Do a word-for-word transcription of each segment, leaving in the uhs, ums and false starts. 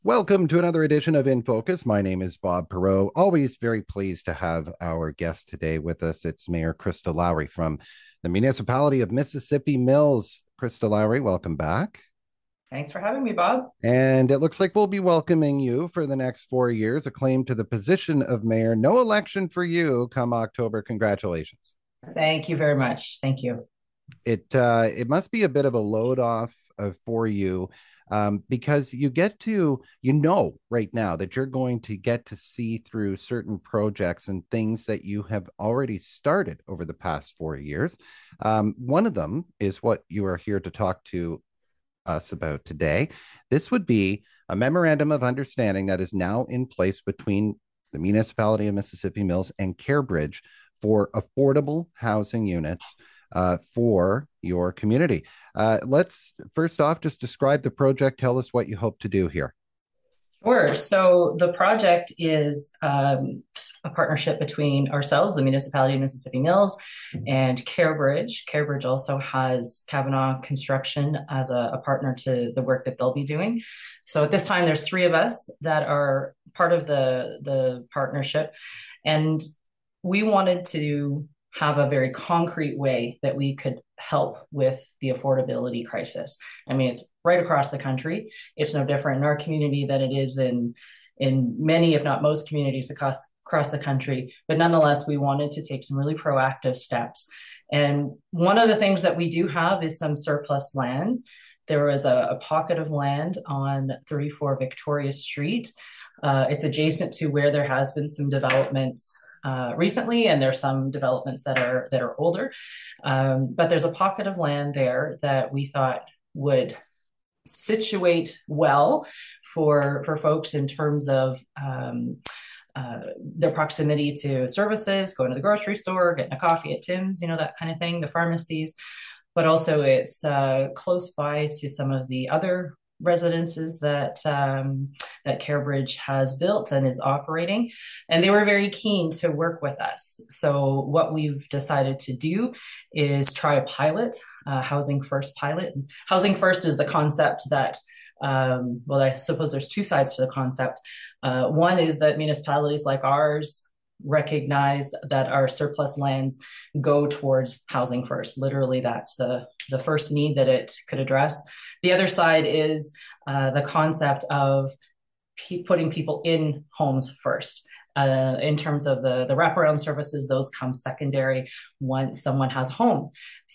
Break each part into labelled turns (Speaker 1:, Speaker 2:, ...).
Speaker 1: Welcome to another edition of In Focus. My name is Bob Perot. Always very pleased to have our guest today with us. It's Mayor Krista Lowry from the municipality of Mississippi Mills. Krista Lowry, welcome back.
Speaker 2: Thanks for having me, Bob.
Speaker 1: And it looks like we'll be welcoming you for the next four years, acclaimed to the position of mayor. No election for you come October. Congratulations.
Speaker 2: Thank you very much. Thank you.
Speaker 1: It uh, it must be a bit of a load off uh, for you um, because you get to you know right now that you're going to get to see through certain projects and things that you have already started over the past four years. Um, one of them is what you are here to talk to us about today. This would be a memorandum of understanding that is now in place between the municipality of Mississippi Mills and CareBridge for affordable housing units uh, for your community. Uh, let's first off just describe the project. Tell us what you hope to do here.
Speaker 2: Sure. So the project is um, a partnership between ourselves, the municipality of Mississippi Mills, and CareBridge. CareBridge also has Kavanaugh Construction as a, a partner to the work that they'll be doing. So at this time, there's three of us that are part of the the partnership, and we wanted to have a very concrete way that we could help with the affordability crisis. I mean, it's right across the country. It's no different in our community than it is in in many, if not most, communities across across the country. But nonetheless, we wanted to take some really proactive steps. And one of the things that we do have is some surplus land. There was a, a pocket of land on thirty-four Victoria Street. Uh, it's adjacent to where there has been some developments uh, recently, and there's some developments that are that are older. Um, but there's a pocket of land there that we thought would situate well for for folks in terms of um, uh, their proximity to services, going to the grocery store, getting a coffee at Tim's, you know, that kind of thing, the pharmacies. But also it's uh, close by to some of the other residences that um, that CareBridge has built and is operating, and they were very keen to work with us. So what we've decided to do is try a pilot, uh, Housing First pilot. Housing First is the concept that, um, well, I suppose there's two sides to the concept. Uh, one is that municipalities like ours recognize that our surplus lands go towards housing first. Literally, that's the, the first need that it could address. The other side is uh, the concept of pe- putting people in homes first. Uh, in terms of the, the wraparound services, those come secondary once someone has a home.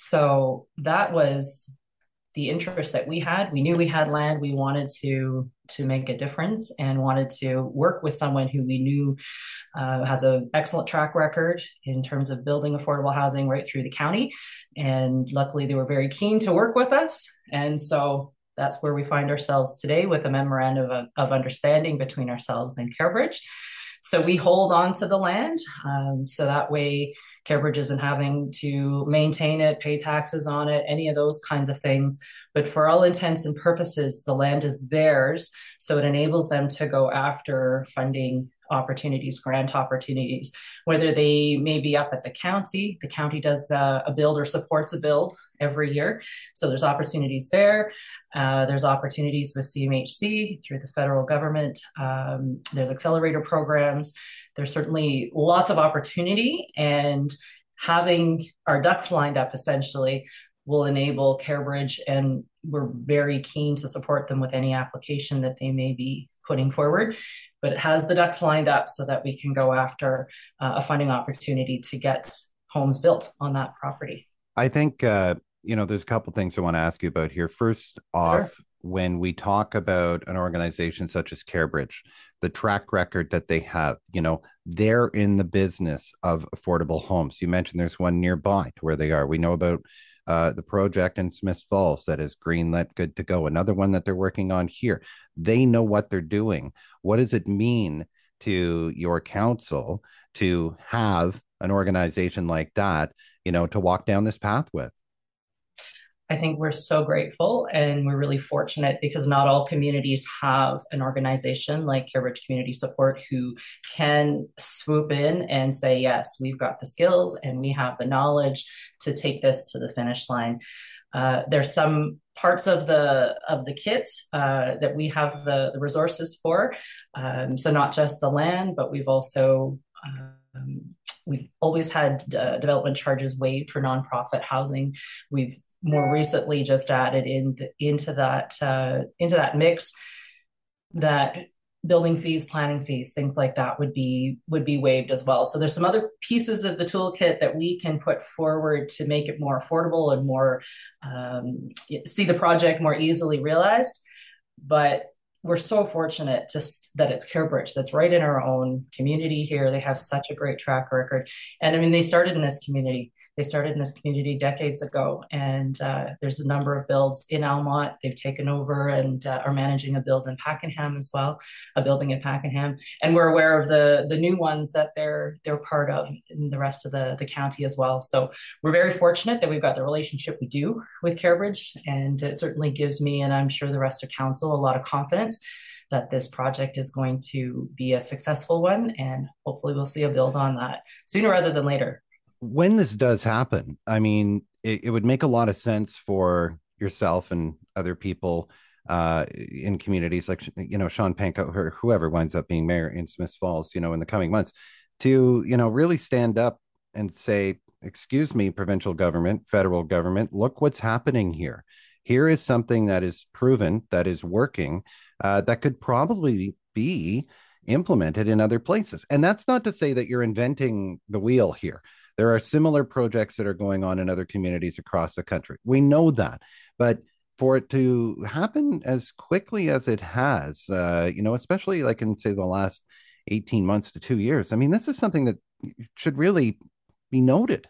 Speaker 2: So that was the interest that we had. We knew we had land. We wanted to to make a difference and wanted to work with someone who we knew uh, has an excellent track record in terms of building affordable housing right through the county. And luckily, they were very keen to work with us. And so that's where we find ourselves today with a memorandum of, of understanding between ourselves and CareBridge. So we hold on to the land. Um, so that way, CareBridge isn't having to maintain it, pay taxes on it, any of those kinds of things. But for all intents and purposes, the land is theirs. So it enables them to go after funding opportunities, grant opportunities, whether they may be up at the county. The county does uh, a build or supports a build every year. So there's opportunities there. Uh, there's opportunities with C M H C through the federal government. Um, there's accelerator programs. There's certainly lots of opportunity, and having our ducks lined up essentially will enable CareBridge, and we're very keen to support them with any application that they may be putting forward. But it has the ducks lined up so that we can go after uh, a funding opportunity to get homes built on that property.
Speaker 1: I think, uh, you know, there's a couple things I want to ask you about here. First off,
Speaker 2: Sure.
Speaker 1: when we talk about an organization such as CareBridge, the track record that they have, you know, they're in the business of affordable homes. You mentioned there's one nearby to where they are. We know about uh, the project in Smiths Falls that is greenlit, good to go. Another one that they're working on here. They know what they're doing. What does it mean to your council to have an organization like that, you know, to walk down this path with?
Speaker 2: I think we're so grateful and we're really fortunate because not all communities have an organization like CareBridge Community Support who can swoop in and say, yes, we've got the skills and we have the knowledge to take this to the finish line. Uh, there's some parts of the of the kit uh, that we have the, the resources for. Um, so not just the land, but we've also um, we've always had uh, development charges waived for nonprofit housing. We've more recently just added in the, into that uh, into that mix that building fees, planning fees, things like that would be would be waived as well. So there's some other pieces of the toolkit that we can put forward to make it more affordable and more um, see the project more easily realized. But we're so fortunate to that it's Carebridge that's right in our own community here. They have such a great track record, and I mean they started in this community. They started in this community decades ago, and uh, there's a number of builds in Almont. They've taken over and uh, are managing a build in Pakenham as well, a building in Pakenham, and we're aware of the the new ones that they're they're part of in the rest of the the county as well. So we're very fortunate that we've got the relationship we do with Carebridge, and it certainly gives me, and I'm sure the rest of council, a lot of confidence that this project is going to be a successful one, and hopefully we'll see a build on that sooner rather than later.
Speaker 1: When this does happen, I mean, it, it would make a lot of sense for yourself and other people uh, in communities like, you know, Sean Panko or whoever winds up being mayor in Smiths Falls, you know, in the coming months to, you know, really stand up and say, excuse me, provincial government, federal government, look what's happening here. Here is something that is proven, that is working, uh, that could probably be implemented in other places. And that's not to say that you're inventing the wheel here. There are similar projects that are going on in other communities across the country. We know that. But for it to happen as quickly as it has, uh, you know, especially like in, say, the last eighteen months to two years, I mean, this is something that should really be noted.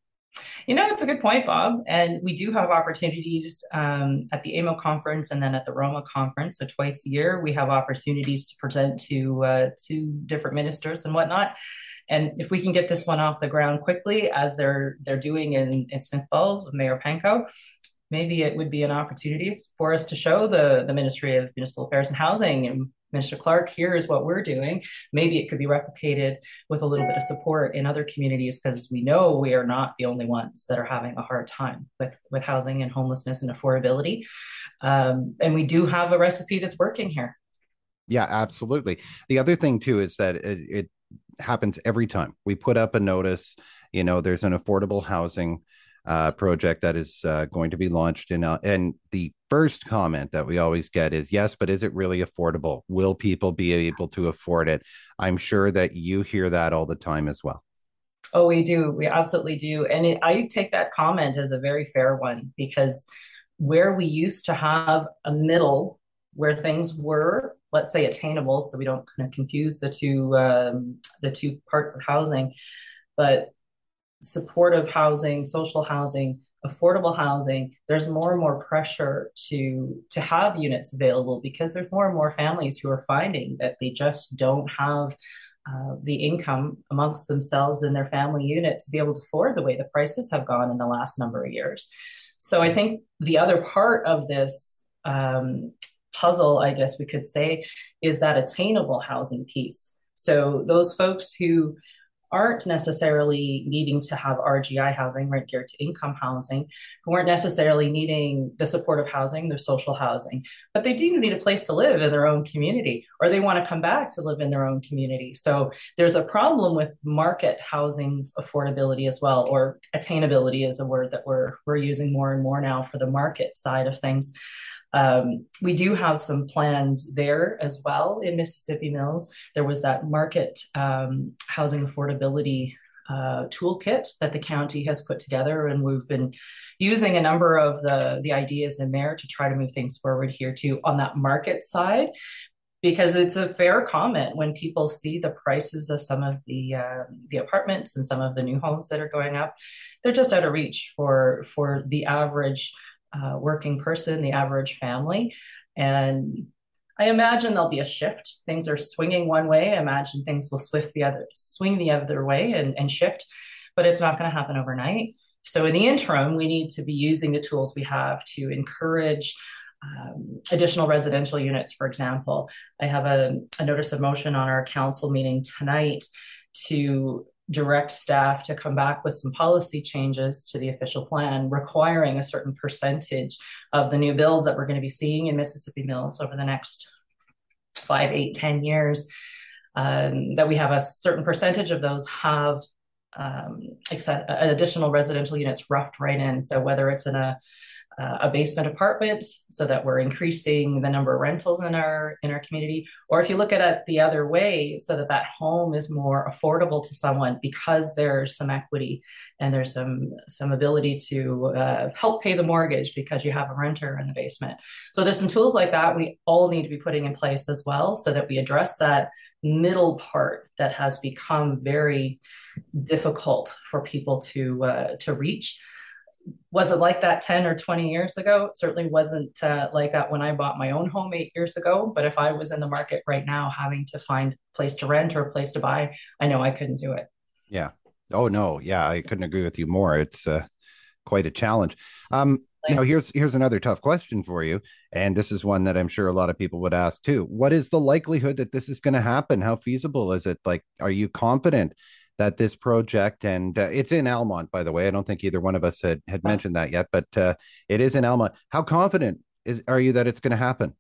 Speaker 2: You know, it's a good point, Bob. And we do have opportunities um, at the A M O conference and then at the Roma conference. So twice a year, we have opportunities to present to uh, to different ministers and whatnot. And if we can get this one off the ground quickly, as they're they're doing in, in Smith Falls with Mayor Panko, maybe it would be an opportunity for us to show the, the Ministry of Municipal Affairs and Housing and Minister Clark, here is what we're doing. Maybe it could be replicated with a little bit of support in other communities, because we know we are not the only ones that are having a hard time with, with housing and homelessness and affordability. Um, and we do have a recipe that's working here.
Speaker 1: Yeah, absolutely. The other thing, too, is that it, it happens every time we put up a notice. You know, there's an affordable housing uh, project that is uh, going to be launched in, uh, and the first comment that we always get is, yes, but is it really affordable? Will people be able to afford it? I'm sure that you hear that all the time as well.
Speaker 2: Oh, we do. We absolutely do. And it, I take that comment as a very fair one, because where we used to have a middle where things were, let's say, attainable, so we don't kind of confuse the two um, the two parts of housing, but supportive housing, social housing, affordable housing, there's more and more pressure to to have units available, because there's more and more families who are finding that they just don't have uh, the income amongst themselves and their family unit to be able to afford the way the prices have gone in the last number of years. So I think the other part of this um, puzzle, I guess we could say, is that attainable housing piece. So those folks who aren't necessarily needing to have R G I housing, rent geared to income housing, who aren't necessarily needing the supportive housing, their social housing, but they do need a place to live in their own community, or they want to come back to live in their own community. So there's a problem with market housing's affordability as well, or attainability is a word that we're we're using more and more now for the market side of things. Um, we do have some plans there as well in Mississippi Mills. There was that market um, housing affordability uh, toolkit that the county has put together, and we've been using a number of the, the ideas in there to try to move things forward here too on that market side, because it's a fair comment when people see the prices of some of the uh, the apartments and some of the new homes that are going up. They're just out of reach for for the average Uh, working person, the average family. And I imagine there'll be a shift. Things are swinging one way. I imagine things will swift the other, swing the other way and, and shift, but it's not going to happen overnight. So in the interim, we need to be using the tools we have to encourage um, additional residential units. For example, I have a, a notice of motion on our council meeting tonight to direct staff to come back with some policy changes to the official plan requiring a certain percentage of the new bills that we're going to be seeing in Mississippi Mills over the next five, eight, ten years, um, that we have a certain percentage of those have um, additional residential units roughed right in. So whether it's in a uh, a basement apartment, so that we're increasing the number of rentals in our in our community, or if you look at it the other way, so that that home is more affordable to someone because there's some equity and there's some some ability to uh, help pay the mortgage because you have a renter in the basement. So there's some tools like that we all need to be putting in place as well, so that we address that middle part that has become very difficult for people to uh, to reach. Was it like that ten or twenty years ago? It certainly wasn't uh, like that when I bought my own home eight years ago. But if I was in the market right now having to find a place to rent or a place to buy, I know I couldn't do it.
Speaker 1: Yeah. Oh no. Yeah, I couldn't agree with you more. It's uh, quite a challenge. Um, now here's here's another tough question for you, and this is one that I'm sure a lot of people would ask too. What is the likelihood that this is going to happen? How feasible is it? Like, are you confident that this project, and uh, it's in Almonte, by the way. I don't think either one of us had had mentioned that yet, but uh, it is in Almonte. How confident is are you that it's going to happen?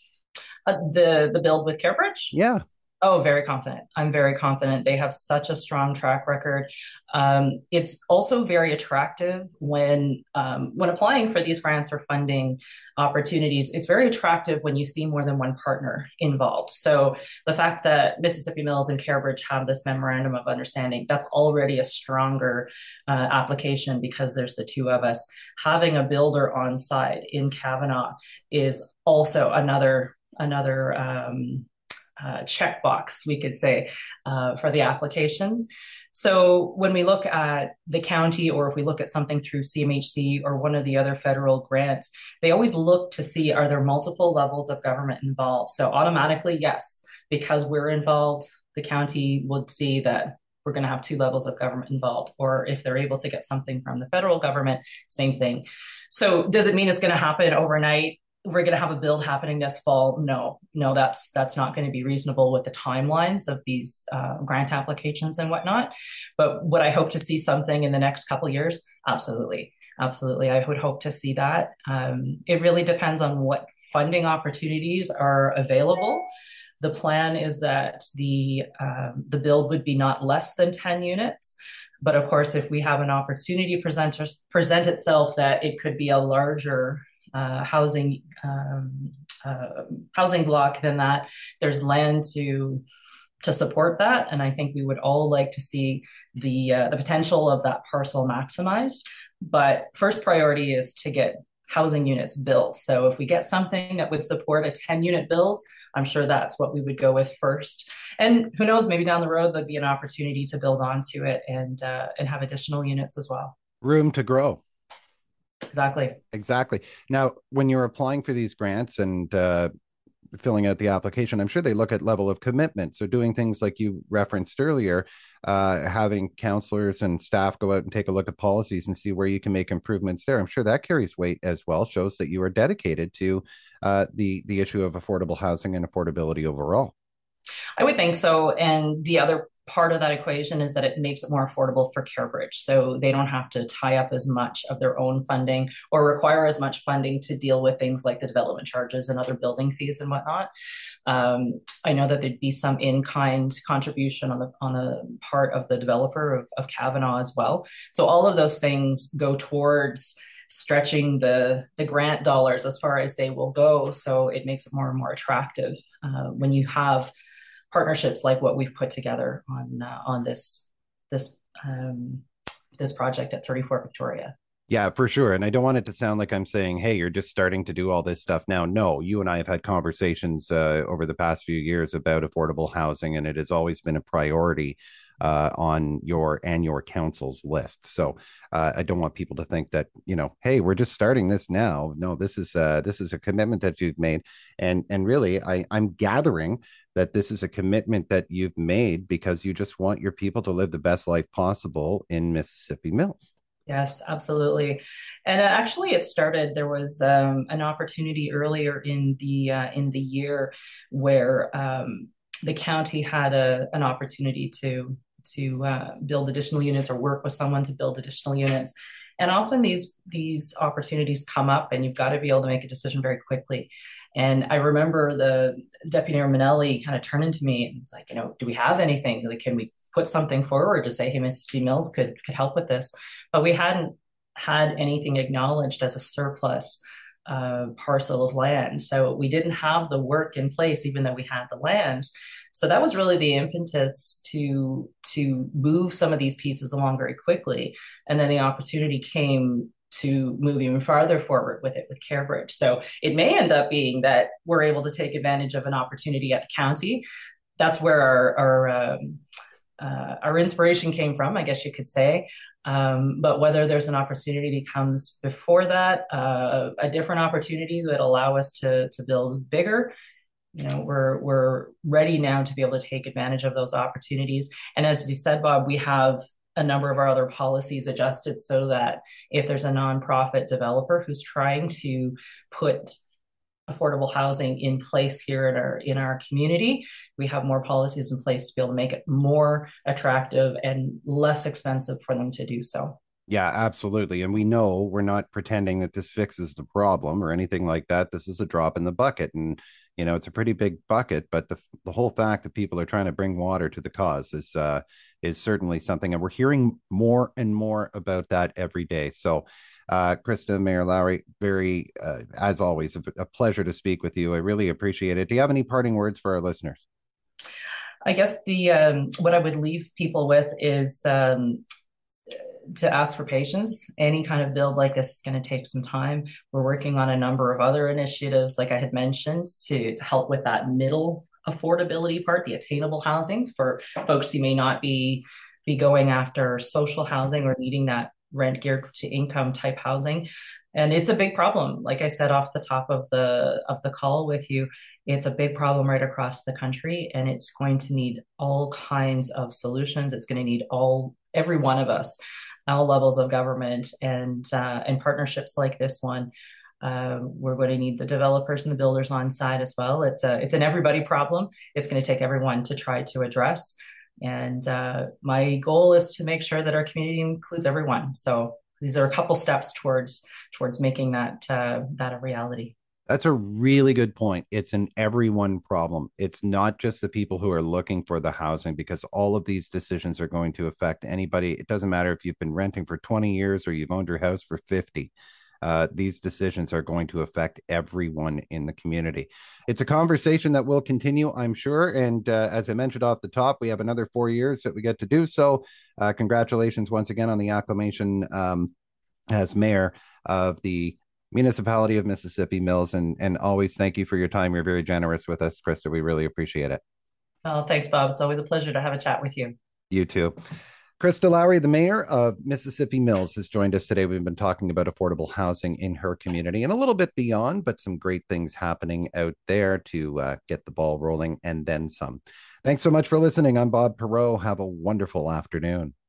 Speaker 2: Uh, the the build with CareBridge?
Speaker 1: Yeah.
Speaker 2: Oh, very confident. I'm very confident. They have such a strong track record. Um, it's also very attractive when um, when applying for these grants or funding opportunities. It's very attractive when you see more than one partner involved. So the fact that Mississippi Mills and CareBridge have this memorandum of understanding, that's already a stronger uh, application because there's the two of us. Having a builder on site in Kavanaugh is also another another. Um, Uh, checkbox, we could say, uh, for the applications. So when we look at the county, or if we look at something through C M H C or one of the other federal grants, they always look to see, are there multiple levels of government involved? So automatically, yes, because we're involved, the county would see that we're going to have two levels of government involved. Or if they're able to get something from the federal government, same thing. So does it mean it's going to happen overnight? We're going to have a build happening this fall? No, no, that's that's not going to be reasonable with the timelines of these uh, grant applications and whatnot. But would I hope to see something in the next couple of years? Absolutely, absolutely. I would hope to see that. Um, it really depends on what funding opportunities are available. The plan is that the um, the build would be not less than ten units. But of course, if we have an opportunity present, present itself that it could be a larger Uh, housing um, uh, housing block than that, there's land to to support that, and I think we would all like to see the uh, the potential of that parcel maximized. But first priority is to get housing units built. So if we get something that would support a ten unit build, I'm sure that's what we would go with first. And who knows, maybe down the road there'd be an opportunity to build onto it and uh, and have additional units as well.
Speaker 1: Room to grow.
Speaker 2: Exactly.
Speaker 1: Exactly. Now, when you're applying for these grants and uh, filling out the application, I'm sure they look at level of commitment. So doing things like you referenced earlier, uh, having counselors and staff go out and take a look at policies and see where you can make improvements there. I'm sure that carries weight as well, shows that you are dedicated to uh, the, the issue of affordable housing and affordability overall.
Speaker 2: I would think so. And the other part of that equation is that it makes it more affordable for CareBridge. So they don't have to tie up as much of their own funding or require as much funding to deal with things like the development charges and other building fees and whatnot. Um, I know that there'd be some in-kind contribution on the on the part of the developer of, of Kavanaugh as well. So all of those things go towards stretching the the grant dollars as far as they will go. So it makes it more and more attractive uh, when you have partnerships like what we've put together on uh, on this this um, this project at thirty-four Victoria.
Speaker 1: Yeah, for sure. And I don't want it to sound like I'm saying, hey, you're just starting to do all this stuff now. No, you and I have had conversations uh, over the past few years about affordable housing, and it has always been a priority uh, on your and your council's list. So uh, I don't want people to think that, you know, hey, we're just starting this now. No, this is uh, this is a commitment that you've made. And and really, I, I'm gathering that this is a commitment that you've made because you just want your people to live the best life possible in Mississippi Mills.
Speaker 2: Yes, absolutely. And uh, actually, it started. There was um, an opportunity earlier in the uh, in the year where um, the county had a an opportunity to to uh, build additional units or work with someone to build additional units. And often these these opportunities come up, and you've got to be able to make a decision very quickly. And I remember the Deputy Mayor Minnelli kind of turning to me and was like, you know, do we have anything? Like, can we put something forward to say, hey, Mississippi Mills could could help with this? But we hadn't had anything acknowledged as a surplus uh, parcel of land. So we didn't have the work in place, even though we had the land. So that was really the impetus to to move some of these pieces along very quickly. And then the opportunity came to move even farther forward with it with Carebridge. So it may end up being that we're able to take advantage of an opportunity at the county. That's where our our um, uh, our inspiration came from, I guess you could say. Um, but whether there's an opportunity comes before that, uh, a different opportunity that allow us to to build bigger, you know, we're we're ready now to be able to take advantage of those opportunities. And as you said, Bob, we have a number of our other policies adjusted so that if there's a nonprofit developer who's trying to put affordable housing in place here in our in our community, we have more policies in place to be able to make it more attractive and less expensive for them to do so.
Speaker 1: Yeah, absolutely. And we know we're not pretending that this fixes the problem or anything like that. This is a drop in the bucket. And, you know, it's a pretty big bucket, but the, the whole fact that people are trying to bring water to the cause is, uh, is certainly something. And we're hearing more and more about that every day. So, uh, Krista, Mayor Lowry, very, uh, as always, a, a pleasure to speak with you. I really appreciate it. Do you have any parting words for our listeners?
Speaker 2: I guess the um, what I would leave people with is um, to ask for patience. Any kind of build like this is going to take some time. We're working on a number of other initiatives, like I had mentioned, to, to help with that middle affordability part, the attainable housing for folks who may not be be going after social housing or needing that rent geared to income type housing. And it's a big problem. Like I said off the top of the of the call with you, it's a big problem right across the country, and it's going to need all kinds of solutions. It's going to need all every one of us, all levels of government, and uh, and partnerships like this one. Uh, we're going to need the developers and the builders on side as well. It's a it's an everybody problem. It's going to take everyone to try to address. And uh, my goal is to make sure that our community includes everyone. So these are a couple steps towards towards making that uh, that a reality.
Speaker 1: That's a really good point. It's an everyone problem. It's not just the people who are looking for the housing, because all of these decisions are going to affect anybody. It doesn't matter if you've been renting for twenty years or you've owned your house for fifty. Uh, these decisions are going to affect everyone in the community. It's a conversation that will continue, I'm sure. And uh, as I mentioned off the top, we have another four years that we get to do so. Uh, congratulations once again on the acclamation um, as mayor of the Municipality of Mississippi Mills, and and always thank you for your time. You're very generous with us, Krista. We really appreciate it.
Speaker 2: Oh, thanks, Bob. It's always a pleasure to have a chat with you.
Speaker 1: You too. Krista Lowry, the mayor of Mississippi Mills, has joined us today. We've been talking about affordable housing in her community and a little bit beyond, but some great things happening out there to uh, get the ball rolling and then some. Thanks so much for listening. I'm Bob Perreault. Have a wonderful afternoon.